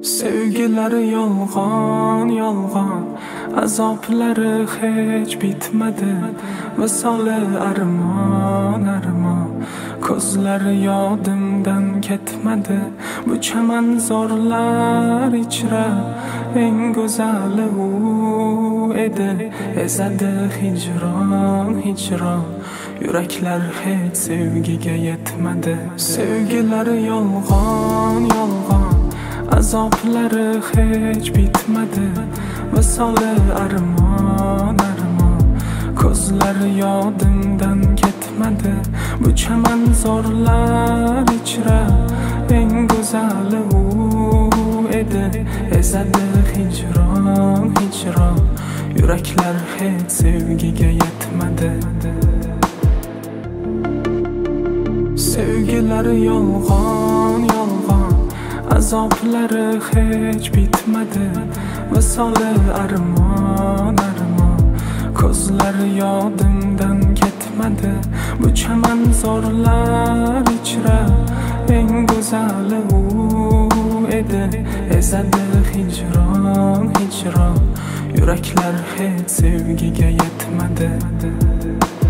Sevgilari yolg'on, yolg'on, azoblari hech bitmadi. Visoli armon, armon, ko'zlari yodimdan ketmadi. Bu chamanzorlar ichra eng go'zali u edi. Ezadi hijron, hijron, yuraklar hech sevgiga yetmadi. Sevgilari yolg'on, yolg'on, azoblari hech bitmadi. Visoli armon, armon, ko'zlari yodimdan ketmadi. Bu chamanzorlar ichra eng go'zali u edi. Ezadi hijron, hijron, yuraklar hech sevgiga yetmadi. Sevgilari yolg'on, yolg'on, azoblari hech bitmadi. Visoli armon, armon, ko'zlari yodimdan ketmadi. Bu chamanzorlar ichra eng go'zali u edi. Ezadi hijron, hijron, yuraklar hech sevgiga yetmadi.